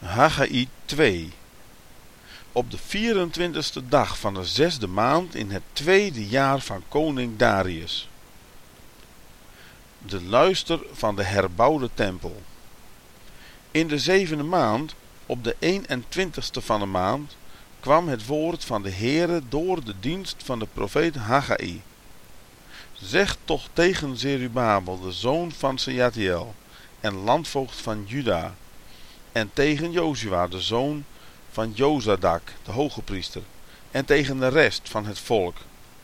Haggai 2. Op de 24e dag van de 6e maand in het 2e jaar van koning Darius. De luister van de herbouwde tempel. In de 7e maand, op de 21ste van de maand, kwam het woord van de Heere door de dienst van de profeet Haggai. Zeg toch tegen Zerubabel, de zoon van Sealtiel, en landvoogd van Juda, en tegen Jozua, de zoon van Jozadak, de hoge priester, en tegen de rest van het volk.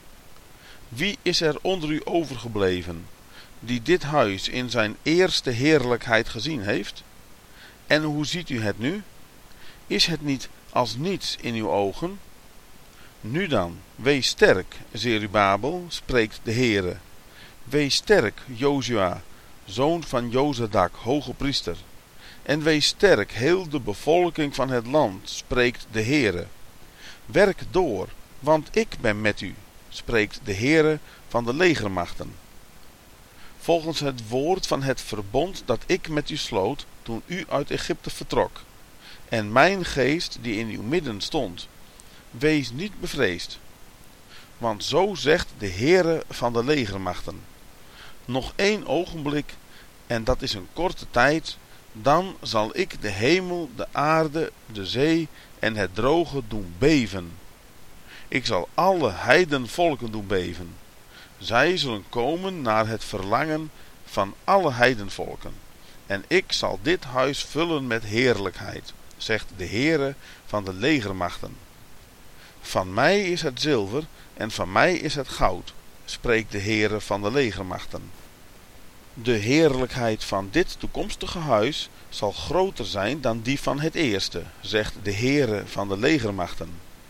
Wie is er onder u overgebleven, die dit huis in zijn eerste heerlijkheid gezien heeft? En hoe ziet u het nu? Is het niet als niets in uw ogen? Nu dan, wees sterk, Zerubabel, spreekt de Heere. Wees sterk, Jozua, zoon van Jozadak, hoge priester. En wees sterk, heel de bevolking van het land, spreekt de Heere. Werk door, want ik ben met u, spreekt de Heere van de legermachten. Volgens het woord van het verbond dat ik met u sloot, toen u uit Egypte vertrok. En mijn geest die in uw midden stond. Wees niet bevreesd. Want zo zegt de Heere van de legermachten. Nog 1 ogenblik, en dat is een korte tijd, dan zal ik de hemel, de aarde, de zee en het droge doen beven. Ik zal alle heidenvolken doen beven. Zij zullen komen naar het verlangen van alle heidenvolken. En ik zal dit huis vullen met heerlijkheid, zegt de Heere van de legermachten. Van mij is het zilver en van mij is het goud, spreekt de Heere van de legermachten. De heerlijkheid van dit toekomstige huis zal groter zijn dan die van het eerste, zegt de Heere van de legermachten.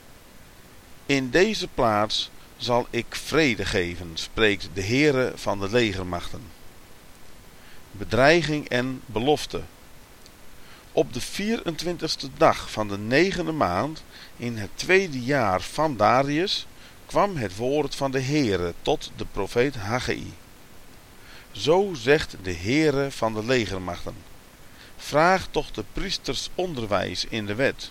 In deze plaats zal ik vrede geven, spreekt de Heere van de legermachten. Bedreiging en belofte. Op de 24e dag van de 9e maand, in het 2e jaar van Darius, kwam het woord van de Heere tot de profeet Haggai. Zo zegt de Heere van de legermachten. Vraag toch de priesters onderwijs in de wet.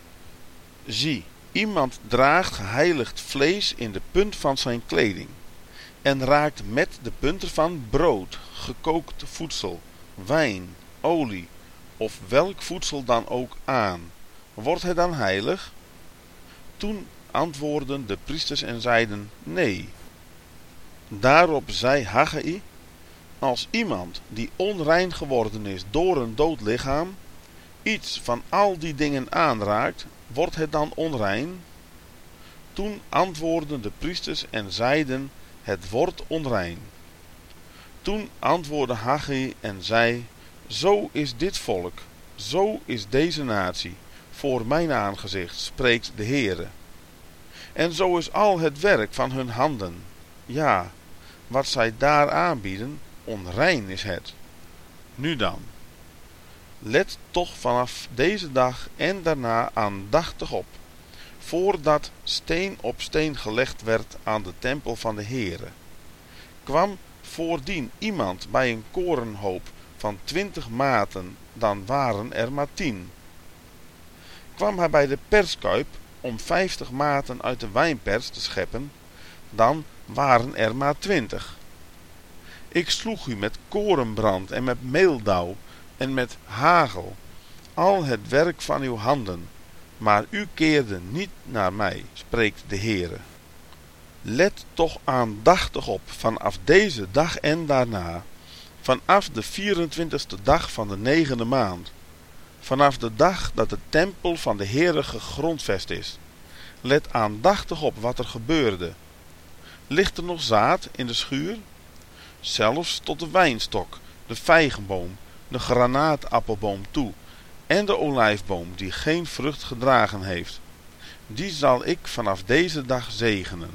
Zie, iemand draagt geheiligd vlees in de punt van zijn kleding, en raakt met de punt ervan brood, gekookt voedsel, wijn, olie, of welk voedsel dan ook aan. Wordt het dan heilig? Toen antwoordden de priesters en zeiden nee. Daarop zei Haggai, als iemand die onrein geworden is door een dood lichaam, iets van al die dingen aanraakt, wordt het dan onrein? Toen antwoordden de priesters en zeiden, het wordt onrein. Toen antwoordde Haggai en zei, zo is dit volk, zo is deze natie, voor mijn aangezicht, spreekt de Heere. En zo is al het werk van hun handen, ja, wat zij daar aanbieden, onrein is het. Nu dan, let toch vanaf deze dag en daarna aandachtig op, voordat steen op steen gelegd werd aan de tempel van de Heere. Kwam voordien iemand bij een korenhoop van 20 maten, dan waren er maar 10. Kwam hij bij de perskuip om 50 maten uit de wijnpers te scheppen, dan waren er maar 20. Ik sloeg u met korenbrand en met meeldauw en met hagel, al het werk van uw handen, maar u keerde niet naar mij, spreekt de Heere. Let toch aandachtig op vanaf deze dag en daarna, vanaf de 24e dag van de 9e maand, vanaf de dag dat de tempel van de Heere gegrondvest is. Let aandachtig op wat er gebeurde. Ligt er nog zaad in de schuur? Zelfs tot de wijnstok, de vijgenboom, de granaatappelboom toe en de olijfboom die geen vrucht gedragen heeft. Die zal ik vanaf deze dag zegenen.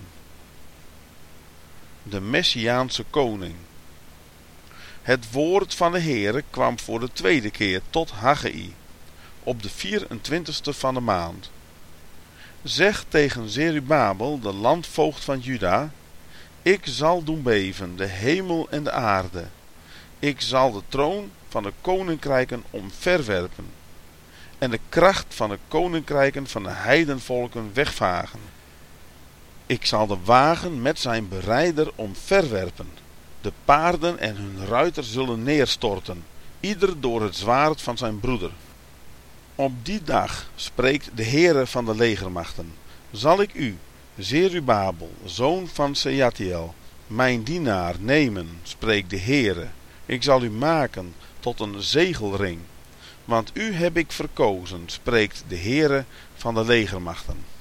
De Messiaanse koning. Het woord van de Heere kwam voor de 2e keer tot Haggai, op de 24e van de maand. Zeg tegen Zerubabel, de landvoogd van Juda, ik zal doen beven de hemel en de aarde. Ik zal de troon van de koninkrijken omverwerpen. en de kracht van de koninkrijken van de heidenvolken wegvagen. Ik zal de wagen met zijn berijder omverwerpen. De paarden en hun ruiter zullen neerstorten, ieder door het zwaard van zijn broeder. Op die dag, spreekt de Heere van de legermachten, zal ik u, Zerubabel, zoon van Sealtiel, mijn dienaar, nemen, spreekt de Heere. Ik zal u maken tot een zegelring, want u heb ik verkozen, spreekt de Heere van de legermachten.